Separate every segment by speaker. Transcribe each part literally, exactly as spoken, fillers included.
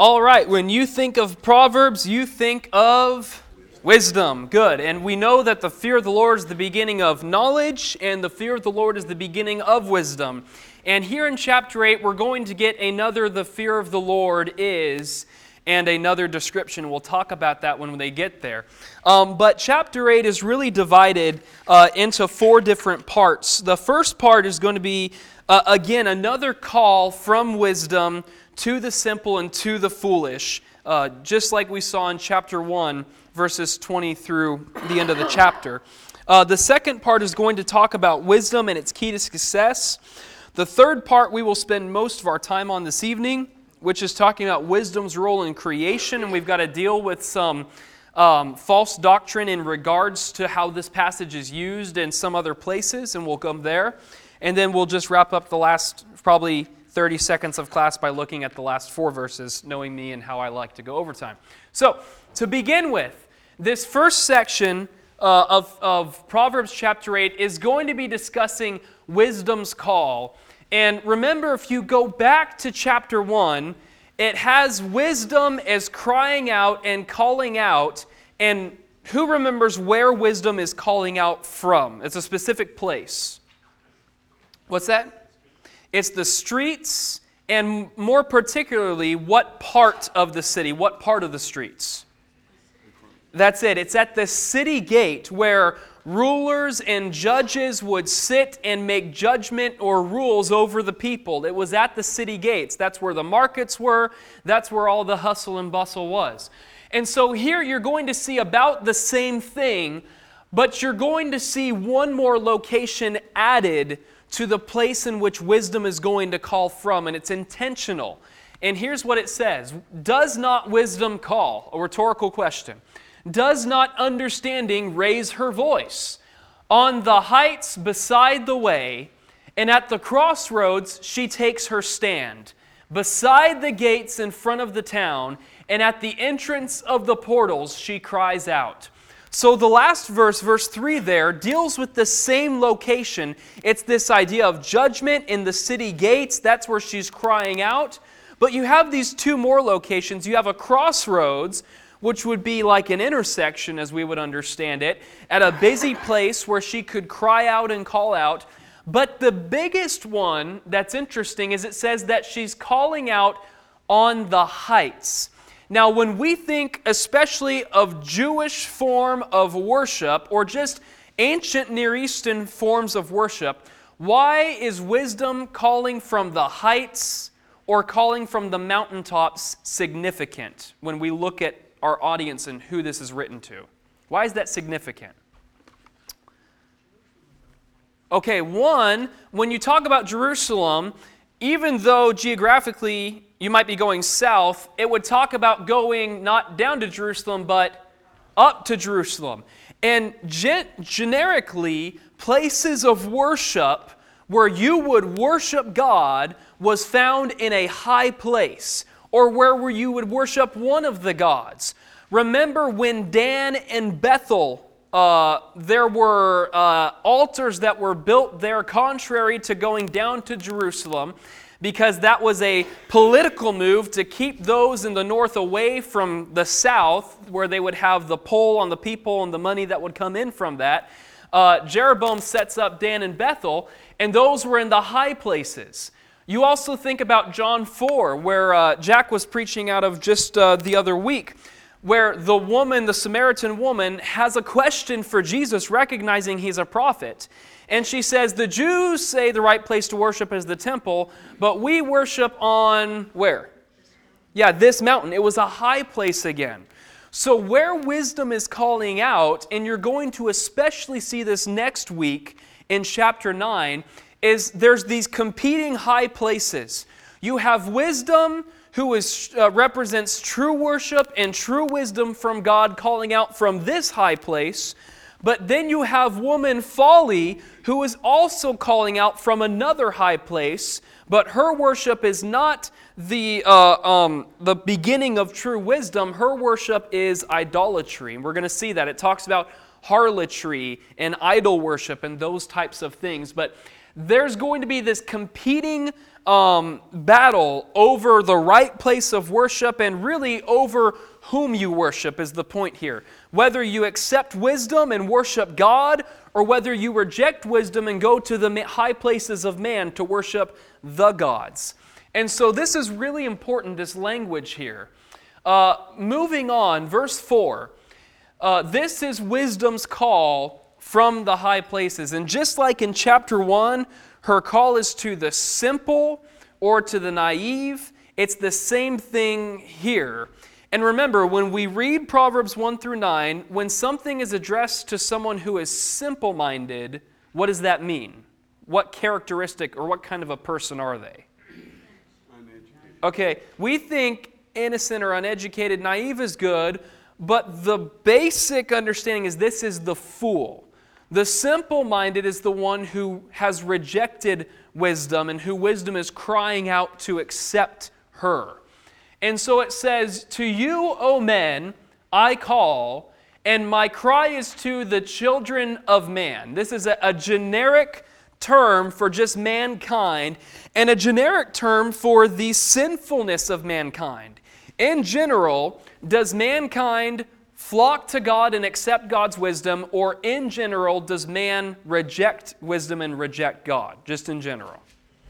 Speaker 1: All right, when you think of Proverbs, you think of wisdom. Good. And we know that the fear of the Lord is the beginning of knowledge, and the fear of the Lord is the beginning of wisdom. And here in chapter eight, we're going to get another the fear of the Lord is, and another description. We'll talk about that when they get there. Um, but chapter eight is really divided uh, into four different parts. The first part is going to be, uh, again, another call from wisdom to the simple and to the foolish, uh, just like we saw in chapter one, verses twenty through the end of the chapter. Uh, the second part is going to talk about wisdom and its key to success. The third part we will spend most of our time on this evening, which is talking about wisdom's role in creation, and we've got to deal with some um, false doctrine in regards to how this passage is used in some other places, and we'll come there. And then we'll just wrap up the last probably thirty seconds of class by looking at the last four verses, knowing me and how I like to go overtime. So, to begin with, this first section uh, of, of Proverbs chapter eight is going to be discussing wisdom's call. And remember, if you go back to chapter one, it has wisdom as crying out and calling out. And who remembers where wisdom is calling out from? It's a specific place. What's that? It's the streets, and more particularly, what part of the city? What part of the streets? That's it. It's at the city gate where rulers and judges would sit and make judgment or rules over the people. It was at the city gates. That's where the markets were. That's where all the hustle and bustle was. And so here you're going to see about the same thing, but you're going to see one more location added to the place in which wisdom is going to call from, and it's intentional. And here's what it says. Does not wisdom call? A rhetorical question. Does not understanding raise her voice? On the heights beside the way, and at the crossroads she takes her stand. Beside the gates in front of the town, and at the entrance of the portals she cries out. So the last verse, verse three there, deals with the same location. It's this idea of judgment in the city gates. That's where she's crying out. But you have these two more locations. You have a crossroads, which would be like an intersection as we would understand it, at a busy place where she could cry out and call out. But the biggest one that's interesting is it says that she's calling out on the heights. Now, when we think especially of Jewish form of worship or just ancient Near Eastern forms of worship, why is wisdom calling from the heights or calling from the mountaintops significant when we look at our audience and who this is written to? Why is that significant? Okay, one, when you talk about Jerusalem, even though geographically you might be going south, it would talk about going not down to Jerusalem, but up to Jerusalem. And gen- generically, places of worship where you would worship God was found in a high place, or where you would worship one of the gods. Remember when Dan and Bethel, uh, there were uh, altars that were built there contrary to going down to Jerusalem, because that was a political move to keep those in the north away from the south, where they would have the pull on the people and the money that would come in from that. Uh, Jeroboam sets up Dan and Bethel, and those were in the high places. You also think about John four, where uh, Jack was preaching out of just uh, the other week, where the woman, the Samaritan woman, has a question for Jesus, recognizing he's a prophet. And she says, the Jews say the right place to worship is the temple, but we worship on where? Yeah, this mountain. It was a high place again. So where wisdom is calling out, and you're going to especially see this next week in chapter nine, is there's these competing high places. You have wisdom, who is, uh, represents true worship and true wisdom from God, calling out from this high place. But then you have woman Folly, who is also calling out from another high place, but her worship is not the uh, um, the beginning of true wisdom. Her worship is idolatry, and we're going to see that. It talks about harlotry and idol worship and those types of things. But there's going to be this competing um, battle over the right place of worship and really over whom you worship is the point here. Whether you accept wisdom and worship God, or whether you reject wisdom and go to the high places of man to worship the gods. And so this is really important, this language here. Uh, moving on, verse four. Uh, this is wisdom's call from the high places. And just like in chapter one, her call is to the simple or to the naive. It's the same thing here. And remember, when we read Proverbs one through nine, when something is addressed to someone who is simple-minded, what does that mean? What characteristic or what kind of a person are they? Uneducated. Okay, we think innocent or uneducated, naive is good, but the basic understanding is this is the fool. The simple-minded is the one who has rejected wisdom and who wisdom is crying out to accept her. And so it says, to you, O men, I call, and my cry is to the children of man. This is a, a generic term for just mankind, and a generic term for the sinfulness of mankind. In general, does mankind flock to God and accept God's wisdom, or in general, does man reject wisdom and reject God, just in general?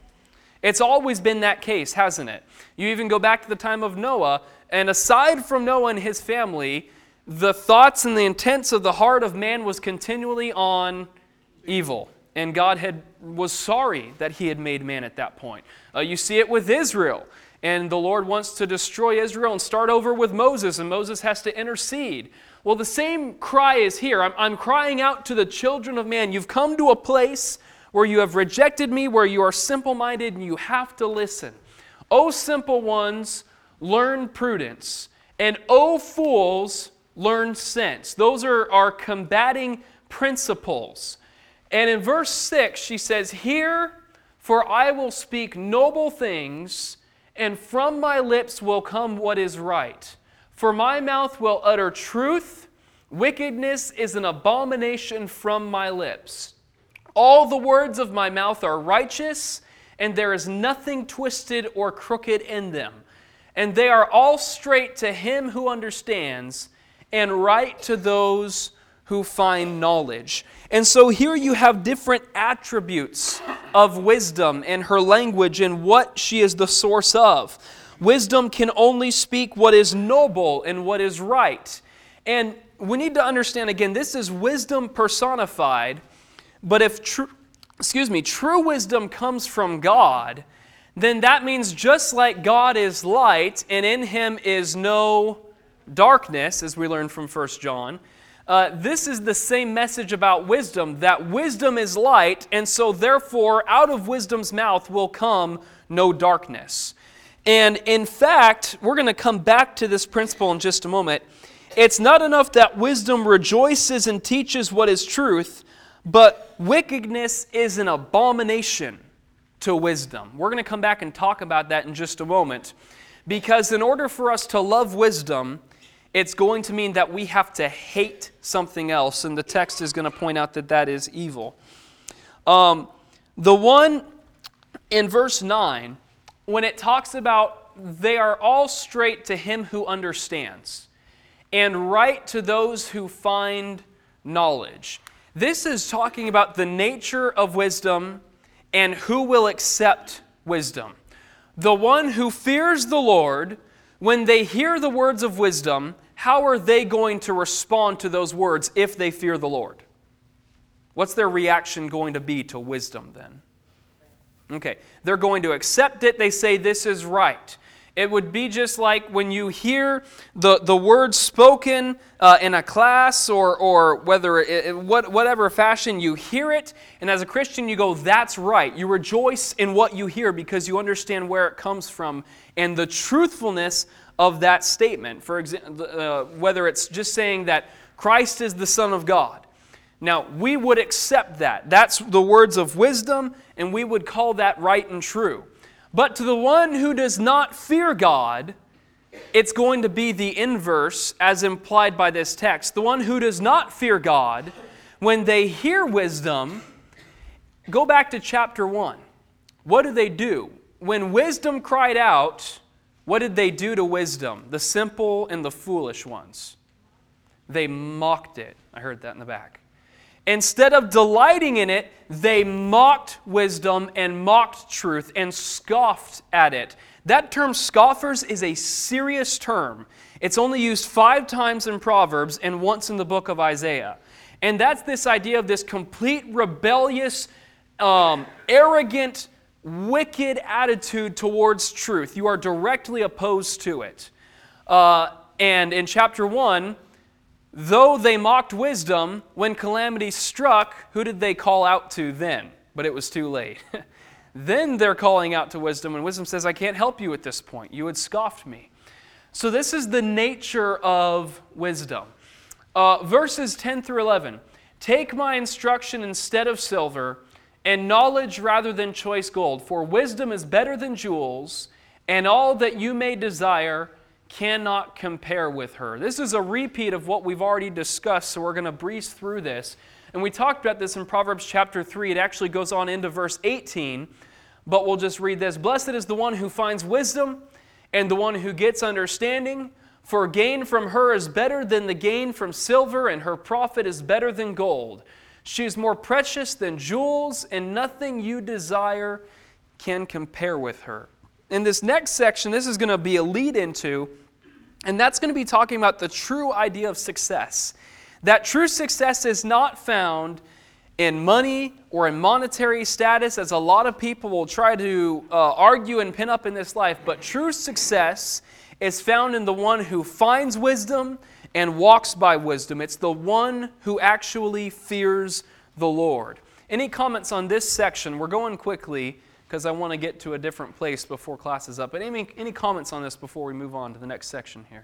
Speaker 1: It's always been that case, hasn't it? You even go back to the time of Noah, and aside from Noah and his family, the thoughts and the intents of the heart of man was continually on evil. And God had was sorry that he had made man at that point. Uh, you see it with Israel. And the Lord wants to destroy Israel and start over with Moses, and Moses has to intercede. Well, the same cry is here. I'm, I'm crying out to the children of man. You've come to a place where you have rejected me, where you are simple-minded, and you have to listen. O simple ones, learn prudence, and O fools, learn sense. Those are our combating principles. And in verse six, she says, hear, for I will speak noble things, and from my lips will come what is right. For my mouth will utter truth. Wickedness is an abomination from my lips. All the words of my mouth are righteous, and there is nothing twisted or crooked in them. And they are all straight to him who understands, and right to those who find knowledge. And so here you have different attributes of wisdom and her language and what she is the source of. Wisdom can only speak what is noble and what is right. And we need to understand, again, this is wisdom personified. But if true, excuse me, true wisdom comes from God, then that means just like God is light and in him is no darkness, as we learn from First John, uh, this is the same message about wisdom, that wisdom is light, and so therefore out of wisdom's mouth will come no darkness. And in fact, we're going to come back to this principle in just a moment. It's not enough that wisdom rejoices and teaches what is truth, but wickedness is an abomination to wisdom. We're going to come back and talk about that in just a moment. Because in order for us to love wisdom, it's going to mean that we have to hate something else. And the text is going to point out that that is evil. Um, the one in verse nine, when it talks about they are all straight to him who understands, and right to those who find knowledge. This is talking about the nature of wisdom and who will accept wisdom. The one who fears the Lord, when they hear the words of wisdom, how are they going to respond to those words if they fear the Lord? What's their reaction going to be to wisdom then? Okay, they're going to accept it. They say this is right. It would be just like when you hear the, the words spoken uh, in a class or, or whether it, what, whatever fashion you hear it, and as a Christian you go, that's right. You rejoice in what you hear because you understand where it comes from and the truthfulness of that statement. For example, uh, whether it's just saying that Christ is the Son of God. Now, we would accept that. That's the words of wisdom, and we would call that right and true. But to the one who does not fear God, it's going to be the inverse as implied by this text. The one who does not fear God, when they hear wisdom, go back to chapter one. What do they do? when wisdom cried out, what did they do to wisdom? The simple and the foolish ones. They mocked it. I heard that in the back. Instead of delighting in it, they mocked wisdom and mocked truth and scoffed at it. That term scoffers is a serious term. It's only used five times in Proverbs and once in the book of Isaiah. And that's this idea of this complete rebellious, um, arrogant, wicked attitude towards truth. You are directly opposed to it. Uh, and in chapter one, though they mocked wisdom, when calamity struck, who did they call out to then? But it was too late. Then they're calling out to wisdom, and wisdom says, I can't help you at this point. You had scoffed me. So this is the nature of wisdom. Uh, verses ten through eleven. Take my instruction instead of silver, and knowledge rather than choice gold. For wisdom is better than jewels, and all that you may desire cannot compare with her. This is a repeat of what we've already discussed, so we're going to breeze through this. And we talked about this in Proverbs chapter three. It actually goes on into verse eighteen, but we'll just read this. Blessed is the one who finds wisdom, and the one who gets understanding, for gain from her is better than the gain from silver, and her profit is better than gold. She is more precious than jewels, and nothing you desire can compare with her. In this next section, this is going to be a lead into, and that's going to be talking about the true idea of success. That true success is not found in money or in monetary status, as a lot of people will try to uh, argue and pin up in this life, but true success is found in the one who finds wisdom and walks by wisdom. It's the one who actually fears the Lord. Any comments on this section? We're going quickly because I want to get to a different place before class is up. But any, any comments on this before we move on to the next section here?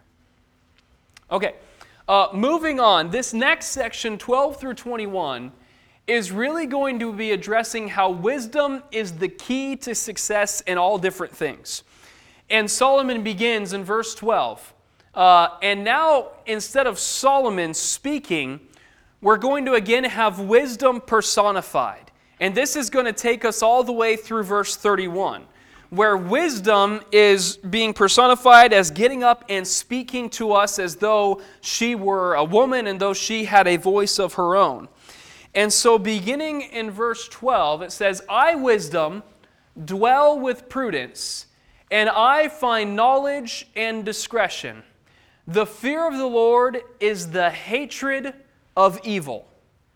Speaker 1: Okay, uh, moving on. This next section, twelve through twenty-one, is really going to be addressing how wisdom is the key to success in all different things. And Solomon begins in verse twelve. Uh, and now, instead of Solomon speaking, we're going to again have wisdom personified. And this is going to take us all the way through verse thirty-one, where wisdom is being personified as getting up and speaking to us as though she were a woman and though she had a voice of her own. And so beginning in verse twelve, it says, I, wisdom, dwell with prudence, and I find knowledge and discretion. The fear of the Lord is the hatred of evil,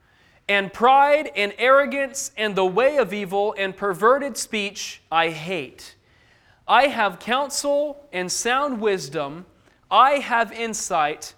Speaker 1: and pride and arrogance and the way of evil and perverted speech I hate. I have counsel and sound wisdom. I have insight.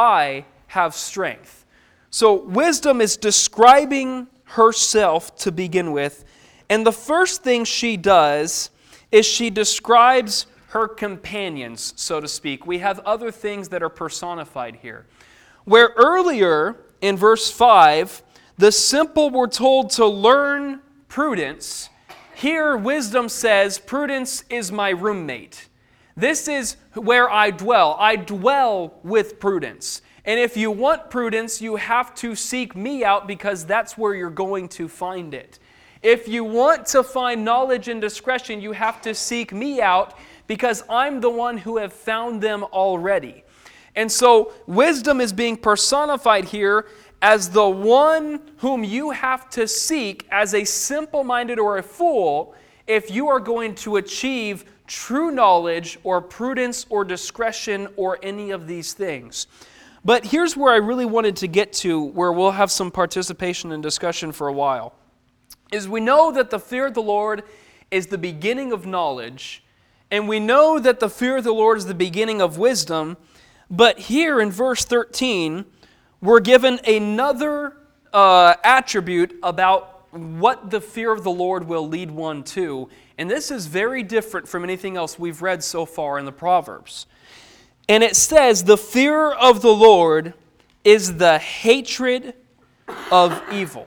Speaker 1: I have strength. So wisdom is describing herself to begin with. And the first thing she does is she describes her companions, so to speak. We have other things that are personified here. Where earlier in verse five, the simple were told to learn prudence, here wisdom says, prudence is my roommate. This is where I dwell. I dwell with prudence. And if you want prudence, you have to seek me out because that's where you're going to find it. If you want to find knowledge and discretion, you have to seek me out because I'm the one who have found them already. And so wisdom is being personified here as the one whom you have to seek as a simple-minded or a fool if you are going to achieve true knowledge or prudence or discretion or any of these things. But here's where I really wanted to get to, where we'll have some participation and discussion for a while, is we know that the fear of the Lord is the beginning of knowledge, and we know that the fear of the Lord is the beginning of wisdom, but here in verse thirteen, we're given another uh, attribute about what the fear of the Lord will lead one to. And this is very different from anything else we've read so far in the Proverbs. And it says, the fear of the Lord is the hatred of evil.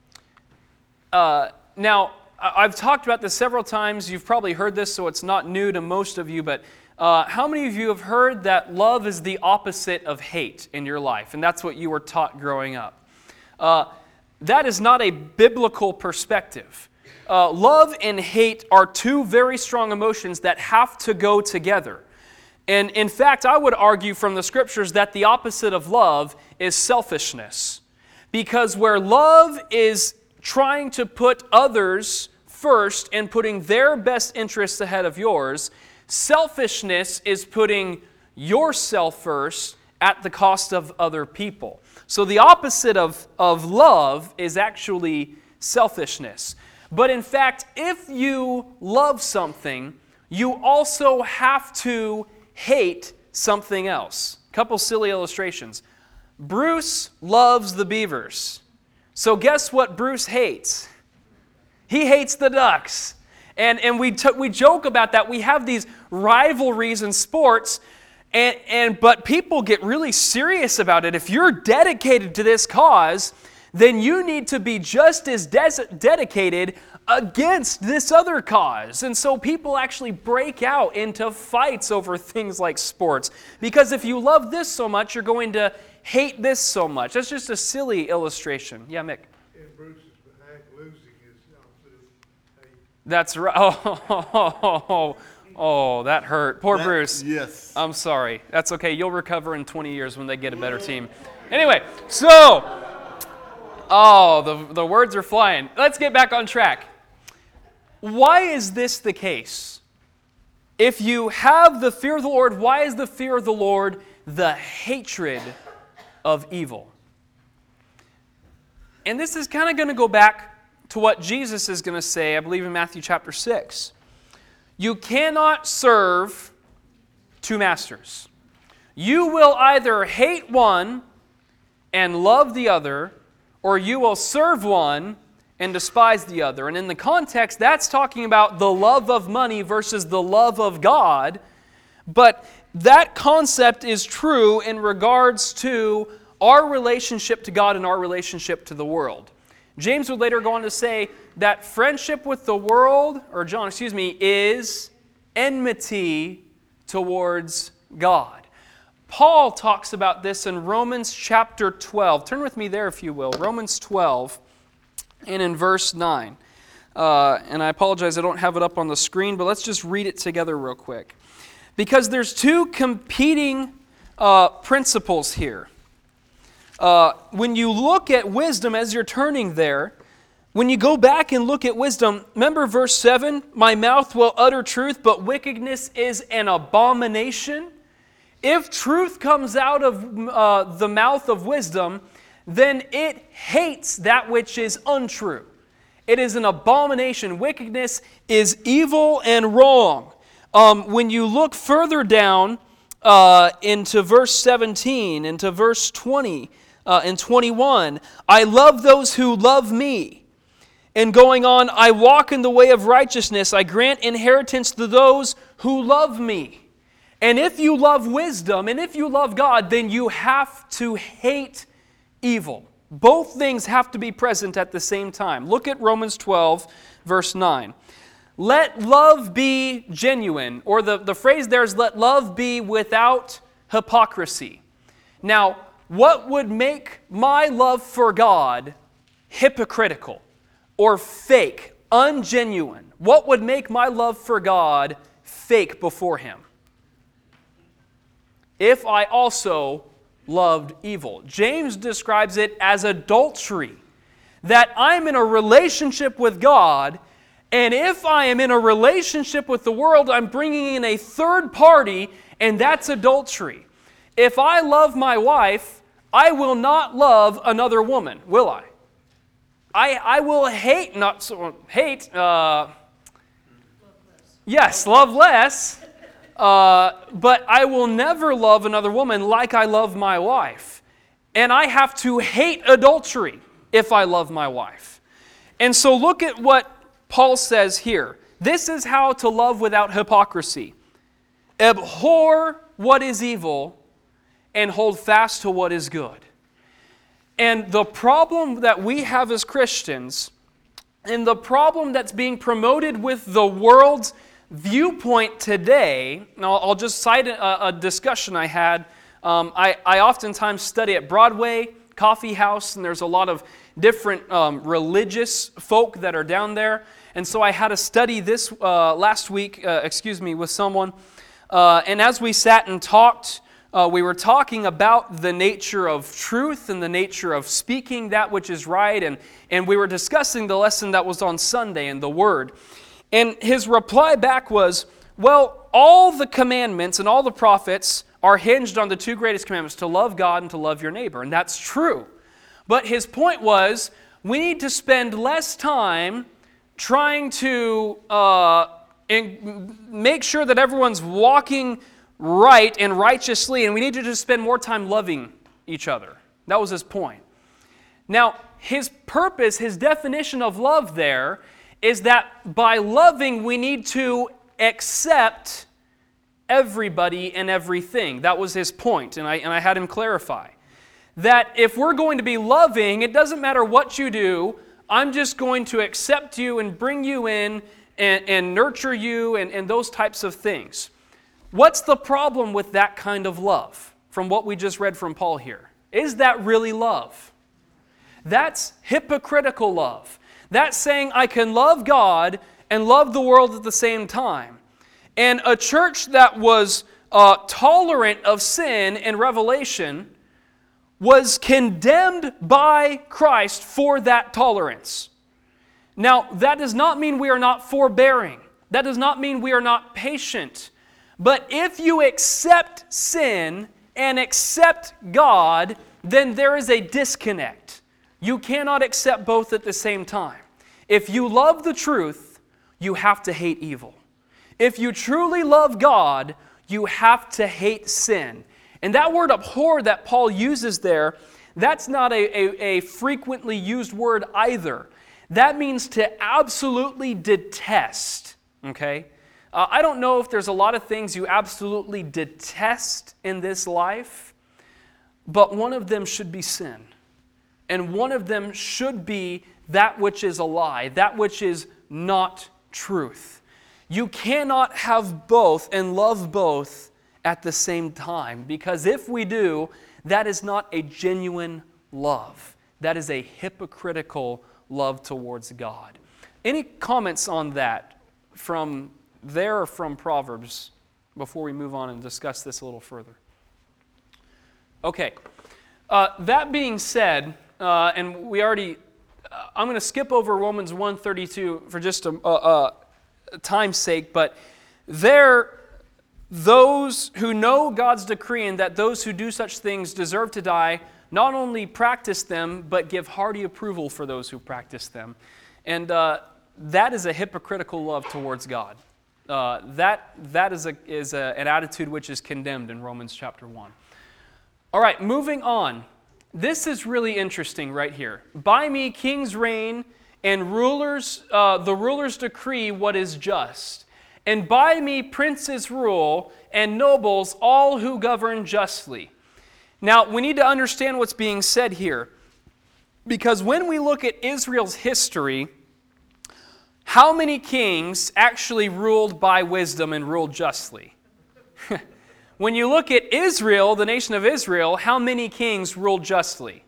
Speaker 1: Uh, now, I've talked about this several times. You've probably heard this, so it's not new to most of you, but Uh, how many of you have heard that love is the opposite of hate in your life? And that's what you were taught growing up. Uh, that is not a biblical perspective. uh, love and hate are two very strong emotions that have to go together. And in fact, I would argue from the Scriptures that the opposite of love is selfishness. Because where love is trying to put others first and putting their best interests ahead of yours, selfishness is putting yourself first at the cost of other people. So the opposite of, of love is actually selfishness. But in fact, if you love something, you also have to hate something else. A couple silly illustrations. Bruce loves the Beavers. So guess what Bruce hates? He hates the Ducks. And, and we, t- we joke about that. We have these rivalries in sports, and, and but people get really serious about it. If you're dedicated to this cause, then you need to be just as des- dedicated against this other cause. And so people actually break out into fights over things like sports. Because if you love this so much, you're going to hate this so much. That's just a silly illustration. Yeah, Mick?
Speaker 2: In Bruce's behalf, losing is the opposite of hate.
Speaker 1: That's right. Oh, oh, oh, oh, oh, that hurt. Poor
Speaker 3: That-
Speaker 1: Bruce.
Speaker 3: Yes.
Speaker 1: I'm sorry. That's okay. You'll recover in twenty years when they get a better team. Anyway, so, oh, the, the words are flying. Let's get back on track. Why is this the case? If you have the fear of the Lord, why is the fear of the Lord the hatred of evil? And this is kind of going to go back to what Jesus is going to say, I believe in Matthew chapter six. You cannot serve two masters. You will either hate one and love the other, or you will serve one and despise the other. And in the context, that's talking about the love of money versus the love of God. But that concept is true in regards to our relationship to God and our relationship to the world. James would later go on to say that friendship with the world, or John, excuse me, is enmity towards God. Paul talks about this in Romans chapter twelve. Turn with me there if you will. Romans twelve. And in verse nine, uh, and I apologize, I don't have it up on the screen, but let's just read it together real quick. Because there's two competing uh, principles here. Uh, when you look at wisdom as you're turning there, when you go back and look at wisdom, remember verse seven, my mouth will utter truth, but wickedness is an abomination. If truth comes out of uh, the mouth of wisdom, then it hates that which is untrue. It is an abomination. Wickedness is evil and wrong. Um, when you look further down uh, into verse seventeen, into verse twenty uh, and twenty-one, I love those who love me. And going on, I walk in the way of righteousness. I grant inheritance to those who love me. And if you love wisdom and if you love God, then you have to hate evil. Both things have to be present at the same time. Look at Romans twelve, verse nine. Let love be genuine, or the, the phrase there is let love be without hypocrisy. Now, what would make my love for God hypocritical or fake, ungenuine? What would make my love for God fake before Him? If I also loved evil. James describes it as adultery. That I'm in a relationship with God, and if I am in a relationship with the world, I'm bringing in a third party, and that's adultery. If I love my wife, I will not love another woman, will I? I, I will hate, not so, hate, uh, yes, love less. Uh, but I will never love another woman like I love my wife. And I have to hate adultery if I love my wife. And so look at what Paul says here. This is how to love without hypocrisy. Abhor what is evil and hold fast to what is good. And the problem that we have as Christians, and the problem that's being promoted with the world's viewpoint today, and I'll, I'll just cite a, a discussion I had. Um, I, I oftentimes study at Broadway Coffee House, and there's a lot of different um, religious folk that are down there. And so I had a study this uh, last week, uh, excuse me, with someone. Uh, and as we sat and talked, uh, we were talking about the nature of truth and the nature of speaking that which is right. And, and we were discussing the lesson that was on Sunday and the Word. And his reply back was, well, all the commandments and all the prophets are hinged on the two greatest commandments, to love God and to love your neighbor. And that's true. But his point was, we need to spend less time trying to uh, in, make sure that everyone's walking right and righteously, and we need to just spend more time loving each other. That was his point. Now, his purpose, his definition of love there, is that by loving, we need to accept everybody and everything. That was his point, and I, and I had him clarify. That if we're going to be loving, it doesn't matter what you do, I'm just going to accept you and bring you in and, and nurture you and, and those types of things. What's the problem with that kind of love from what we just read from Paul here? Is that really love? That's hypocritical love. That's saying I can love God and love the world at the same time. And a church that was uh, tolerant of sin and Revelation was condemned by Christ for that tolerance. Now, that does not mean we are not forbearing. That does not mean we are not patient. But if you accept sin and accept God, then there is a disconnect. You cannot accept both at the same time. If you love the truth, you have to hate evil. If you truly love God, you have to hate sin. And that word abhor that Paul uses there, that's not a, a, a frequently used word either. That means to absolutely detest, okay? Uh, I don't know if there's a lot of things you absolutely detest in this life, but one of them should be sin. And one of them should be that which is a lie, that which is not truth. You cannot have both and love both at the same time, because if we do, that is not a genuine love. That is a hypocritical love towards God. Any comments on that from there or from Proverbs before we move on and discuss this a little further? Okay. Uh, that being said, uh, and we already, uh, I'm going to skip over Romans one thirty-two for just a, a, a time's sake, but there, those who know God's decree and that those who do such things deserve to die, not only practice them, but give hearty approval for those who practice them. And uh, that is a hypocritical love towards God. Uh, that that is, a, is a, an attitude which is condemned in Romans chapter one. All right, moving on. This is really interesting right here. By me kings reign, and rulers, uh, the rulers decree what is just. And by me princes rule, and nobles all who govern justly. Now, we need to understand what's being said here. Because when we look at Israel's history, how many kings actually ruled by wisdom and ruled justly? When you look at Israel, the nation of Israel, how many kings ruled justly?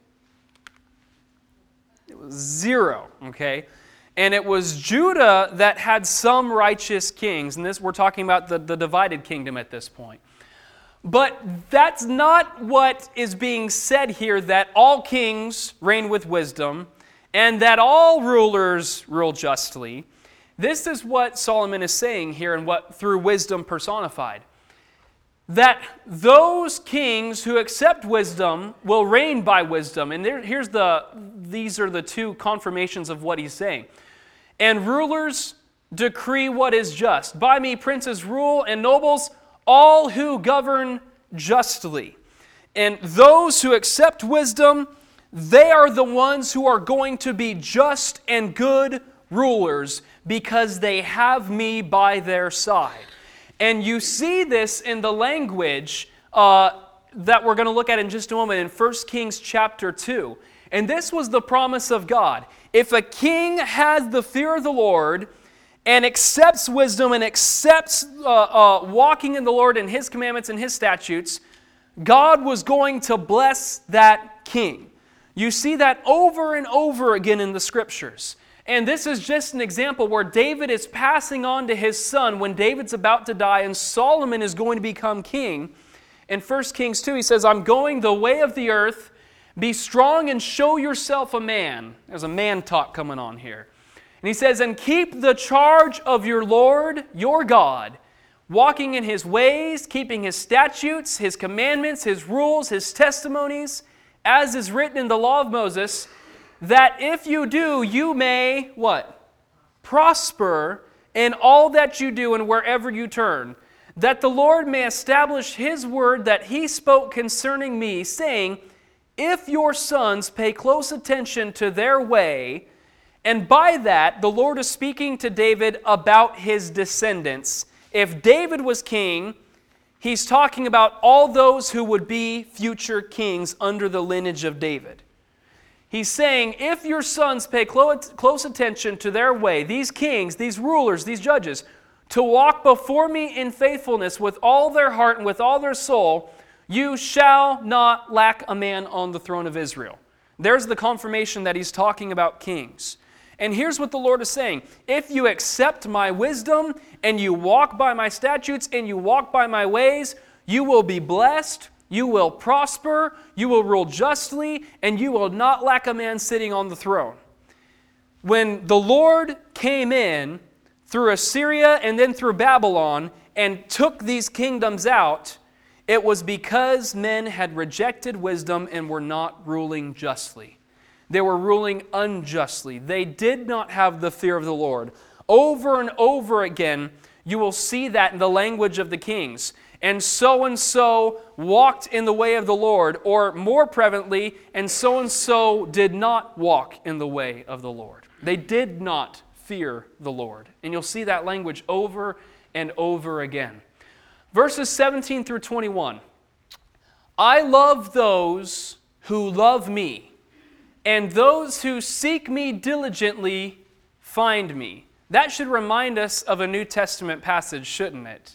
Speaker 1: It was zero, okay? And it was Judah that had some righteous kings. And this, we're talking about the, the divided kingdom at this point. But that's not what is being said here, that all kings reign with wisdom and that all rulers rule justly. This is what Solomon is saying here, and what through wisdom personified. That those kings who accept wisdom will reign by wisdom. And there, here's the, these are the two confirmations of what he's saying. And rulers decree what is just. By me princes rule, and nobles all who govern justly. And those who accept wisdom, they are the ones who are going to be just and good rulers, because they have me by their side. And you see this in the language uh, that we're going to look at in just a moment in First Kings chapter two. And this was the promise of God. If a king has the fear of the Lord and accepts wisdom and accepts uh, uh, walking in the Lord and His commandments and His statutes, God was going to bless that king. You see that over and over again in the Scriptures. And this is just an example where David is passing on to his son when David's about to die and Solomon is going to become king. In First Kings two, he says, I'm going the way of the earth. Be strong and show yourself a man. There's a man talk coming on here. And he says, and keep the charge of your Lord, your God, walking in His ways, keeping His statutes, His commandments, His rules, His testimonies, as is written in the law of Moses, that if you do, you may, what? Prosper in all that you do and wherever you turn, that the Lord may establish His word that He spoke concerning me, saying, if your sons pay close attention to their way, and by that, the Lord is speaking to David about his descendants. If David was king, He's talking about all those who would be future kings under the lineage of David. He's saying, if your sons pay close attention to their way, these kings, these rulers, these judges, to walk before me in faithfulness with all their heart and with all their soul, you shall not lack a man on the throne of Israel. There's the confirmation that he's talking about kings. And here's what the Lord is saying. If you accept my wisdom and you walk by my statutes and you walk by my ways, you will be blessed, you will prosper, you will rule justly, and you will not lack a man sitting on the throne. When the Lord came in through Assyria and then through Babylon and took these kingdoms out, it was because men had rejected wisdom and were not ruling justly. They were ruling unjustly. They did not have the fear of the Lord. Over and over again, you will see that in the language of the kings. And so-and-so walked in the way of the Lord, or more prevalently, and so-and-so did not walk in the way of the Lord. They did not fear the Lord. And you'll see that language over and over again. Verses seventeen through twenty-one. I love those who love me, and those who seek me diligently find me. That should remind us of a New Testament passage, shouldn't it?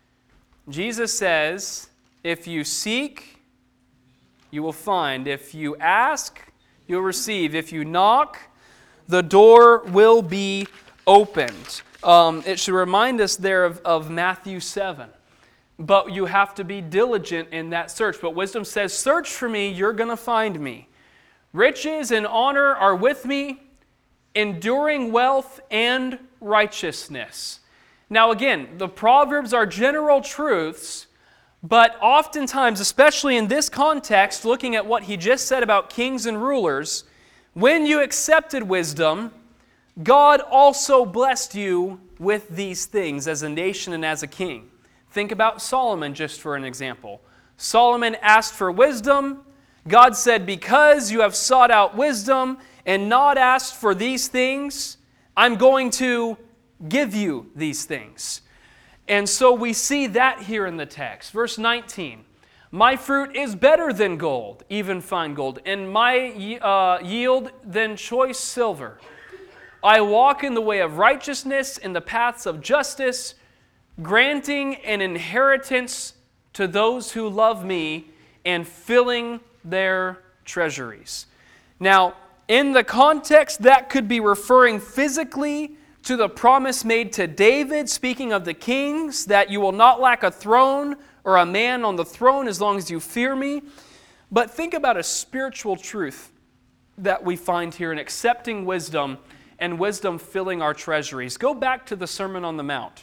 Speaker 1: Jesus says, if you seek, you will find. If you ask, you'll receive. If you knock, the door will be opened. Um, it should remind us there of, of Matthew seven. But you have to be diligent in that search. But wisdom says, search for me, you're going to find me. Riches and honor are with me, enduring wealth and righteousness. Now again, the Proverbs are general truths, but oftentimes, especially in this context, looking at what he just said about kings and rulers, when you accepted wisdom, God also blessed you with these things as a nation and as a king. Think about Solomon just for an example. Solomon asked for wisdom. God said, because you have sought out wisdom and not asked for these things, I'm going to give you these things. And so we see that here in the text. Verse nineteen, my fruit is better than gold, even fine gold, and my uh, yield than choice silver. I walk in the way of righteousness, in the paths of justice, granting an inheritance to those who love me and filling their treasuries. Now, in the context, that could be referring physically to the promise made to David, speaking of the kings, that you will not lack a throne or a man on the throne as long as you fear me. But think about a spiritual truth that we find here in accepting wisdom and wisdom filling our treasuries. Go back to the Sermon on the Mount.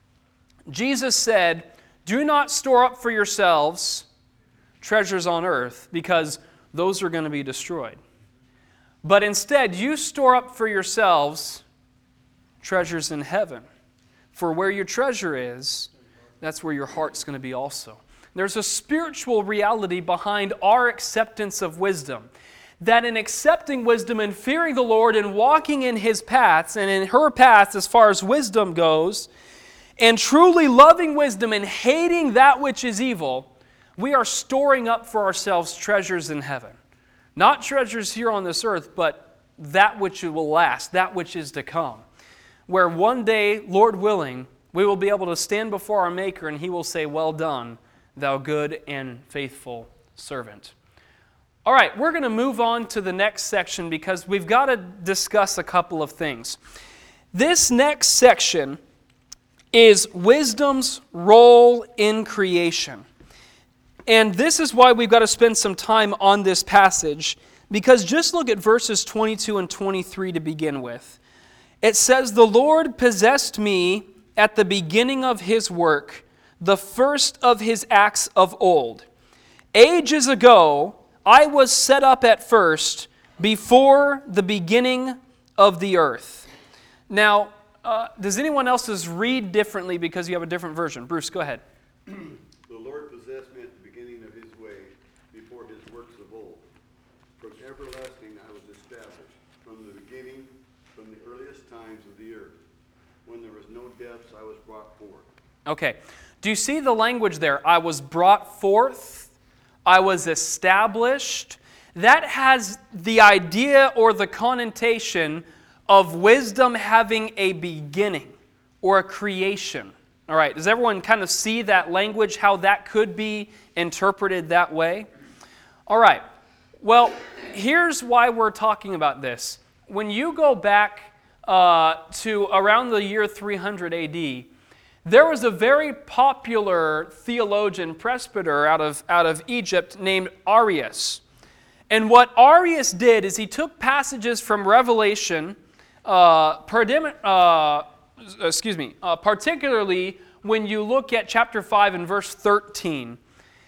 Speaker 1: Jesus said, do not store up for yourselves treasures on earth, because those are going to be destroyed. But instead, you store up for yourselves treasures in heaven. For where your treasure is, that's where your heart's going to be also. There's a spiritual reality behind our acceptance of wisdom. That in accepting wisdom and fearing the Lord and walking in His paths and in her paths as far as wisdom goes, and truly loving wisdom and hating that which is evil, we are storing up for ourselves treasures in heaven. Not treasures here on this earth, but that which will last, that which is to come. Where one day, Lord willing, we will be able to stand before our Maker and He will say, well done, thou good and faithful servant. All right, we're going to move on to the next section because we've got to discuss a couple of things. This next section is wisdom's role in creation. And this is why we've got to spend some time on this passage, because just look at verses twenty-two and twenty-three to begin with. It says, "The Lord possessed me at the beginning of His work, the first of His acts of old. Ages ago, I was set up at first, before the beginning of the earth." Now, uh, does anyone else's read differently because you have a different version? Bruce, go ahead.
Speaker 3: "The Lord possessed me at the beginning of His way, before His works of old. From everlasting I was established, from the beginning, from the earliest times of the earth. When there was no depths, I was brought forth."
Speaker 1: Okay. Do you see the language there? I was brought forth. I was established. That has the idea or the connotation of wisdom having a beginning or a creation. All right, does everyone kind of see that language, how that could be interpreted that way? All right, well, here's why we're talking about this. When you go back uh, to around the year three hundred A D, there was a very popular theologian, presbyter out of, out of Egypt named Arius. And what Arius did is he took passages from Revelation, uh, pardim- uh, excuse me, uh, particularly when you look at chapter five and verse thirteen.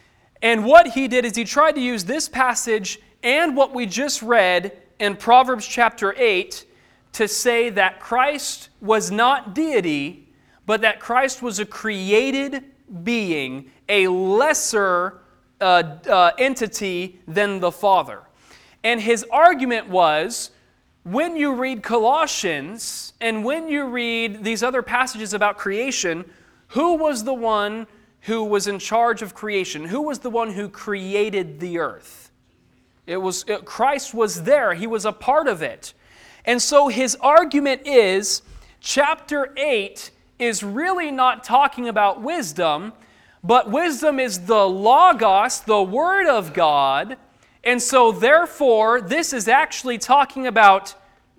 Speaker 1: And what he did is he tried to use this passage and what we just read in Proverbs chapter eight to say that Christ was not deity, but that Christ was a created being, a lesser uh, uh, entity than the Father. And his argument was, when you read Colossians and when you read these other passages about creation, who was the one who was in charge of creation? Who was the one who created the earth? It was it, Christ was there. He was a part of it. And so his argument is, chapter eight is really not talking about wisdom, but wisdom is the Logos, the Word of God. And so therefore, this is actually talking about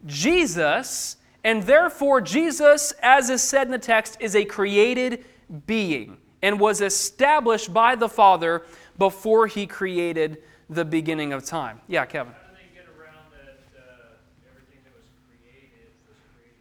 Speaker 1: Jesus, and therefore Jesus, as is said in the text, is a created being and was established by the Father before He created the beginning of time. Yeah, Kevin.
Speaker 4: How do they get around that uh, everything that was created was created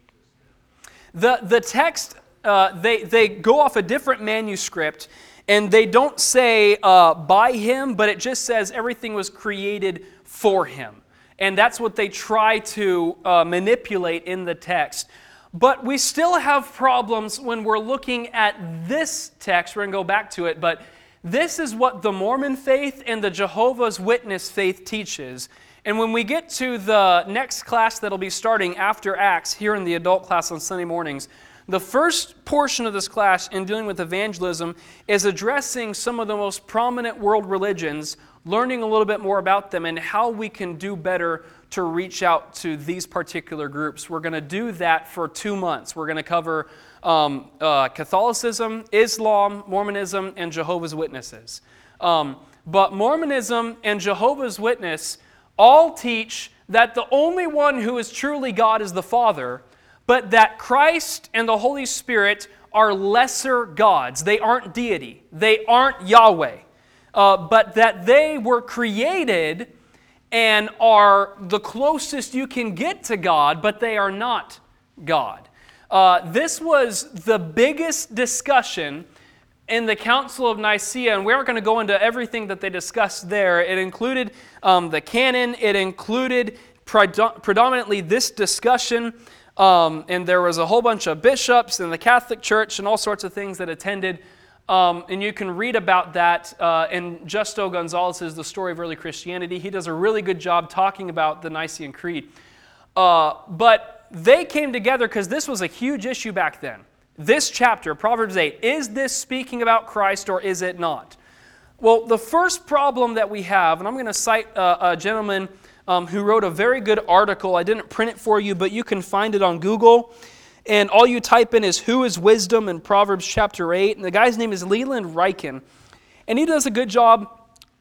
Speaker 4: by Jesus then?
Speaker 1: The, the text, uh, they, they go off a different manuscript, and they don't say uh, by Him, but it just says everything was created for Him. And that's what they try to uh, manipulate in the text. But we still have problems when we're looking at this text. We're going to go back to it, but this is what the Mormon faith and the Jehovah's Witness faith teaches. And when we get to the next class that'll be starting after Acts here in the adult class on Sunday mornings, the first portion of this class in dealing with evangelism is addressing some of the most prominent world religions, learning a little bit more about them and how we can do better to reach out to these particular groups. We're going to do that for two months. We're going to cover um, uh, Catholicism, Islam, Mormonism, and Jehovah's Witnesses. Um, but Mormonism and Jehovah's Witness all teach that the only one who is truly God is the Father, but that Christ and the Holy Spirit are lesser gods. They aren't deity. They aren't Yahweh. Uh, but that they were created and are the closest you can get to God, but they are not God. Uh, this was the biggest discussion in the Council of Nicaea, and we aren't going to go into everything that they discussed there. It included um, the canon. It included predom- predominantly this discussion, um, and there was a whole bunch of bishops in the Catholic Church and all sorts of things that attended. Um, and you can read about that uh, in Justo Gonzalez's The Story of Early Christianity. He does a really good job talking about the Nicene Creed. Uh, but they came together because this was a huge issue back then. This chapter, Proverbs eight, is this speaking about Christ or is it not? Well, the first problem that we have, and I'm going to cite uh, a gentleman um, who wrote a very good article. I didn't print it for you, but you can find it on Google. And all you type in is "Who is Wisdom" in Proverbs chapter eight. And the guy's name is Leland Ryken. And he does a good job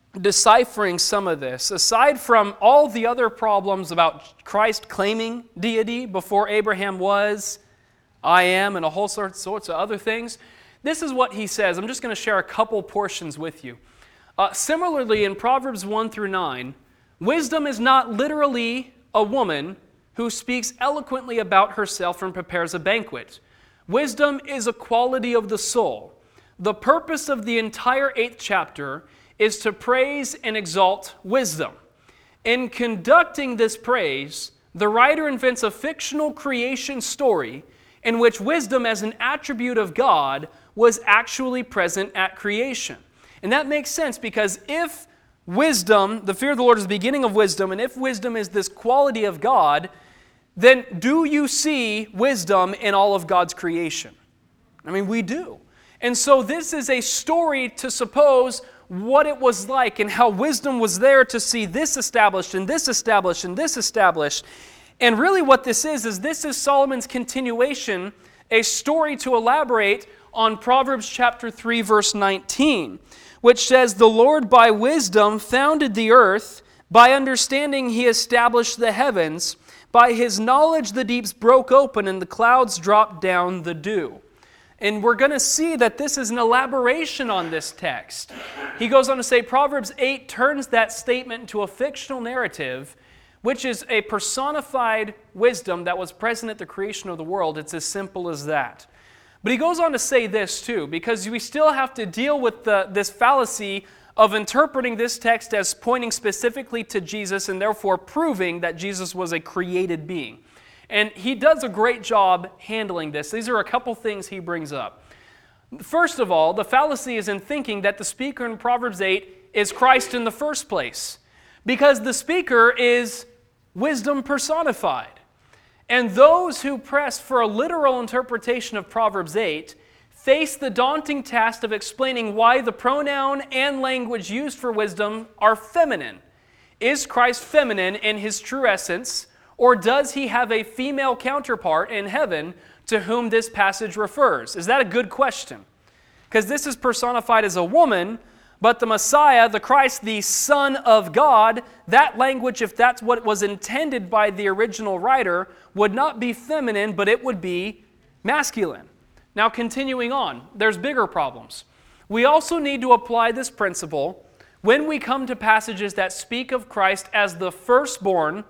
Speaker 1: deciphering some of this. Aside from all the other problems about Christ claiming deity before Abraham was, I am, and a whole sort, sorts of other things, this is what he says. I'm just going to share a couple portions with you. Uh, similarly, in Proverbs one through nine, wisdom is not literally a woman who speaks eloquently about herself and prepares a banquet. Wisdom is a quality of the soul. The purpose of the entire eighth chapter is to praise and exalt wisdom. In conducting this praise, the writer invents a fictional creation story in which wisdom as an attribute of God was actually present at creation. And that makes sense because if wisdom, the fear of the Lord is the beginning of wisdom, and if wisdom is this quality of God, then do you see wisdom in all of God's creation? I mean, we do. And so this is a story to suppose what it was like and how wisdom was there to see this established and this established and this established. And really what this is, is this is Solomon's continuation, a story to elaborate on Proverbs chapter three, verse nineteen, which says, "The Lord by wisdom founded the earth, by understanding he established the heavens, by his knowledge the deeps broke open and the clouds dropped down the dew." And we're going to see that this is an elaboration on this text. He goes on to say, Proverbs eight turns that statement into a fictional narrative, which is a personified wisdom that was present at the creation of the world. It's as simple as that. But he goes on to say this too, because we still have to deal with the, this fallacy of interpreting this text as pointing specifically to Jesus and therefore proving that Jesus was a created being. And he does a great job handling this. These are a couple things he brings up. First of all, the fallacy is in thinking that the speaker in Proverbs eight is Christ in the first place, because the speaker is wisdom personified. And those who press for a literal interpretation of Proverbs eight face the daunting task of explaining why the pronoun and language used for wisdom are feminine. Is Christ feminine in his true essence? Or does he have a female counterpart in heaven to whom this passage refers? Is that a good question? Because this is personified as a woman, but the Messiah, the Christ, the Son of God, that language, if that's what was intended by the original writer, would not be feminine, but it would be masculine. Now, continuing on, there's bigger problems. We also need to apply this principle when we come to passages that speak of Christ as the firstborn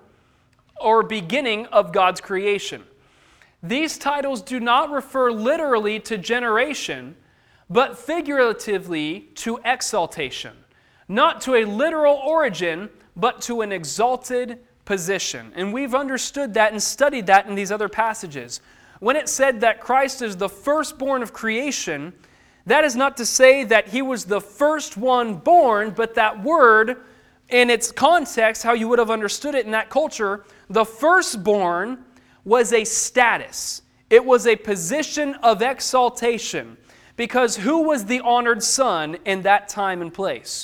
Speaker 1: or beginning of God's creation. These titles do not refer literally to generation, but figuratively to exaltation. Not to a literal origin, but to an exalted position. And we've understood that and studied that in these other passages. When it said that Christ is the firstborn of creation, that is not to say that he was the first one born, but that word, in its context, how you would have understood it in that culture, the firstborn was a status. It was a position of exaltation. Because who was the honored son in that time and place?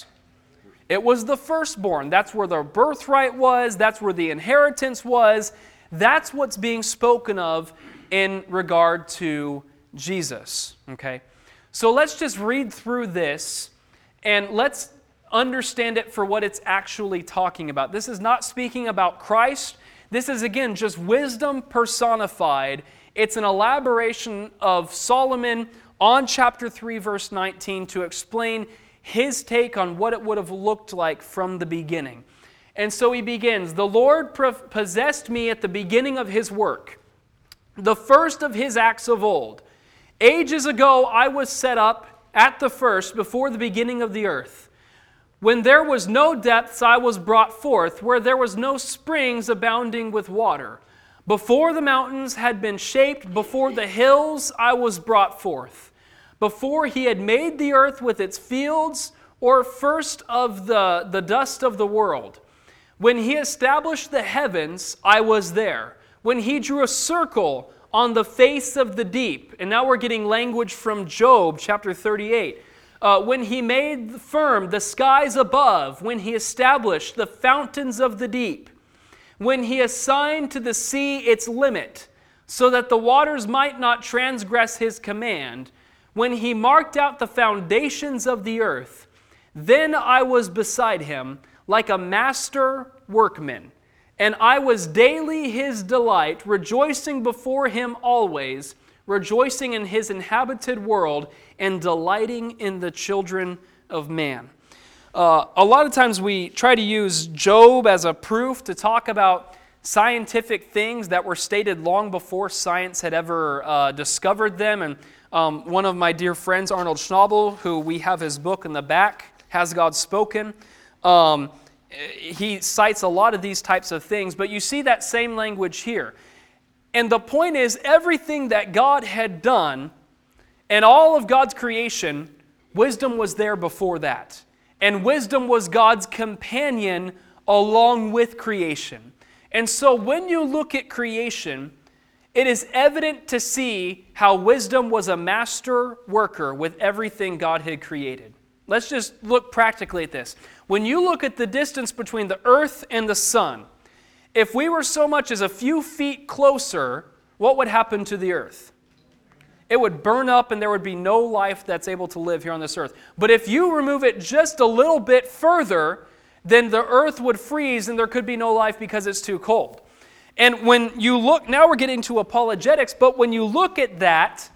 Speaker 1: It was the firstborn. That's where the birthright was. That's where the inheritance was. That's what's being spoken of in regard to Jesus. Okay? So let's just read through this and let's understand it for what it's actually talking about. This is not speaking about Christ. This is, again, just wisdom personified. It's an elaboration of Solomon on chapter three, verse nineteen, to explain his take on what it would have looked like from the beginning. And so he begins, "The Lord possessed me at the beginning of his work, the first of his acts of old. Ages ago I was set up at the first, before the beginning of the earth. When there was no depths, I was brought forth, where there was no springs abounding with water. Before the mountains had been shaped, before the hills, I was brought forth. Before he had made the earth with its fields, or first of the, the dust of the world. When he established the heavens, I was there. When he drew a circle on the face of the deep." And now we're getting language from Job, chapter thirty-eight. Uh, when he made firm the skies above, when he established the fountains of the deep, when he assigned to the sea its limit, so that the waters might not transgress his command, when he marked out the foundations of the earth, Then I was beside him like a master workman, and I was daily his delight, rejoicing before him always, rejoicing in his inhabited world, and delighting in the children of man. Uh, a lot of times we try to use Job as a proof to talk about scientific things that were stated long before science had ever uh, discovered them. And um, one of my dear friends, Arnold Schnabel, who we have his book in the back, Has God Spoken? Um, he cites a lot of these types of things, but you see that same language here. And the point is, everything that God had done and all of God's creation, wisdom was there before that. And wisdom was God's companion along with creation. And so when you look at creation, it is evident to see how wisdom was a master worker with everything God had created. Let's just look practically at this. When you look at the distance between the earth and the sun, if we were so much as a few feet closer, what would happen to the earth? It would burn up and there would be no life that's able to live here on this earth. But if you remove it just a little bit further, then the earth would freeze and there could be no life because it's too cold. And when you look, now we're getting to apologetics, but when you look at that,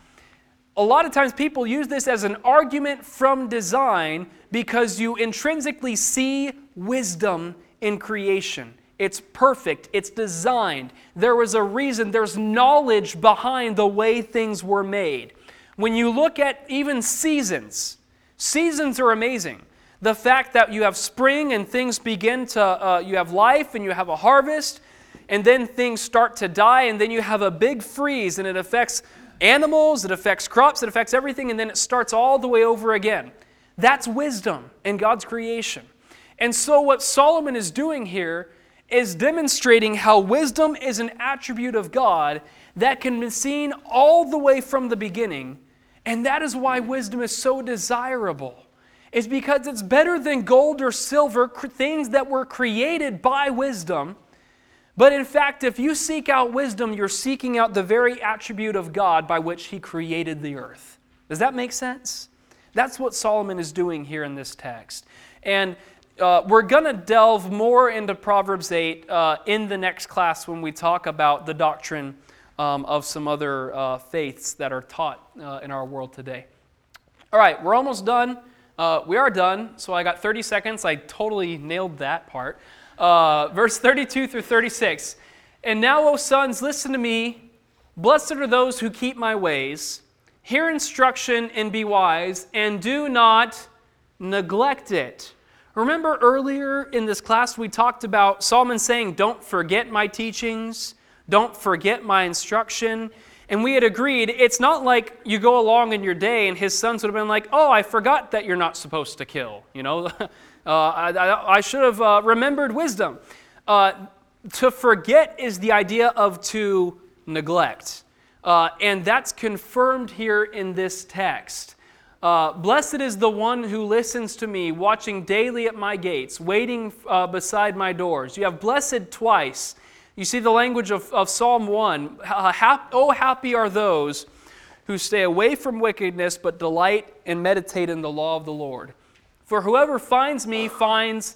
Speaker 1: a lot of times people use this as an argument from design because you intrinsically see wisdom in creation. It's perfect. It's designed. There was a reason. There's knowledge behind the way things were made. When you look at even seasons, seasons are amazing. The fact that you have spring and things begin to, uh, you have life and you have a harvest, and then things start to die, and then you have a big freeze, and it affects animals, it affects crops, it affects everything, and then it starts all the way over again. That's wisdom in God's creation. And so what Solomon is doing here is demonstrating how wisdom is an attribute of God that can be seen all the way from the beginning. And that is why wisdom is so desirable. It's because it's better than gold or silver, things that were created by wisdom. But in fact, if you seek out wisdom, you're seeking out the very attribute of God by which He created the earth. Does that make sense? That's what Solomon is doing here in this text. And Uh, we're going to delve more into Proverbs eight uh, in the next class when we talk about the doctrine um, of some other uh, faiths that are taught uh, in our world today. All right, we're almost done. Uh, we are done, so I got thirty seconds. I totally nailed that part. Uh, verse thirty-two through thirty-six. And now, O sons, listen to me. Blessed are those who keep my ways. Hear instruction and be wise, and do not neglect it. Remember earlier in this class we talked about Solomon saying, don't forget my teachings, don't forget my instruction. And we had agreed, it's not like you go along in your day and his sons would have been like, oh, I forgot that you're not supposed to kill. You know, uh, I, I, I should have uh, remembered wisdom. Uh, to forget is the idea of to neglect. Uh, and that's confirmed here in this text. Uh, Blessed is the one who listens to me, watching daily at my gates, waiting uh, beside my doors. You have blessed twice. You see the language of, of Psalm one. Oh, happy are those who stay away from wickedness, but delight and meditate in the law of the Lord. For whoever finds me finds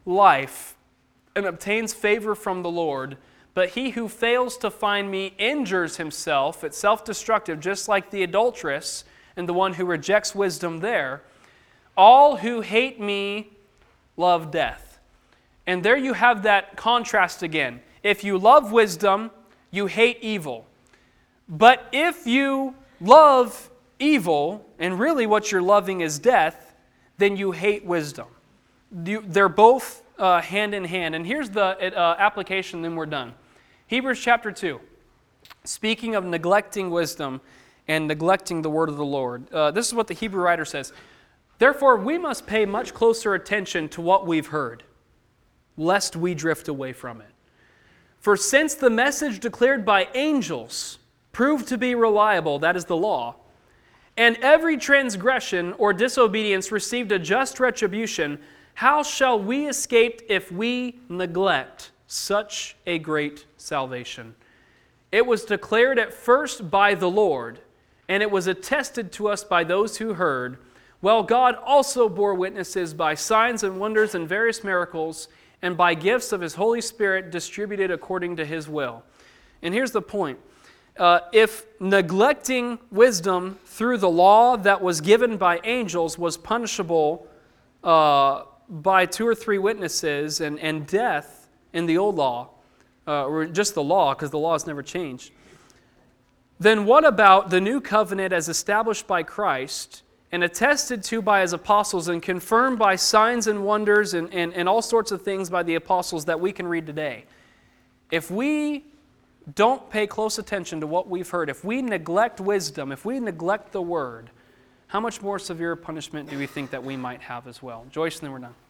Speaker 1: life and obtains favor from the Lord. But he who fails to find me injures himself. It's self-destructive, just like the adulteress and the one who rejects wisdom there. All who hate me love death. And there you have that contrast again. If you love wisdom, you hate evil. But if you love evil, and really what you're loving is death, then you hate wisdom. You, they're both uh, hand in hand. And here's the uh, application, then we're done. Hebrews chapter two. Speaking of neglecting wisdom, and neglecting the word of the Lord. Uh, this is what the Hebrew writer says. Therefore, we must pay much closer attention to what we've heard, lest we drift away from it. For since the message declared by angels proved to be reliable, that is the law, and every transgression or disobedience received a just retribution, how shall we escape if we neglect such a great salvation? It was declared at first by the Lord, and it was attested to us by those who heard. Well, God also bore witnesses by signs and wonders and various miracles, and by gifts of His Holy Spirit distributed according to His will. And here's the point. Uh, if neglecting wisdom through the law that was given by angels was punishable uh, by two or three witnesses and, and death in the old law, uh, or just the law, because the law has never changed, then what about the new covenant as established by Christ and attested to by His apostles and confirmed by signs and wonders and, and, and all sorts of things by the apostles that we can read today? If we don't pay close attention to what we've heard, if we neglect wisdom, if we neglect the Word, how much more severe punishment do we think that we might have as well? Joyce, and then we're done.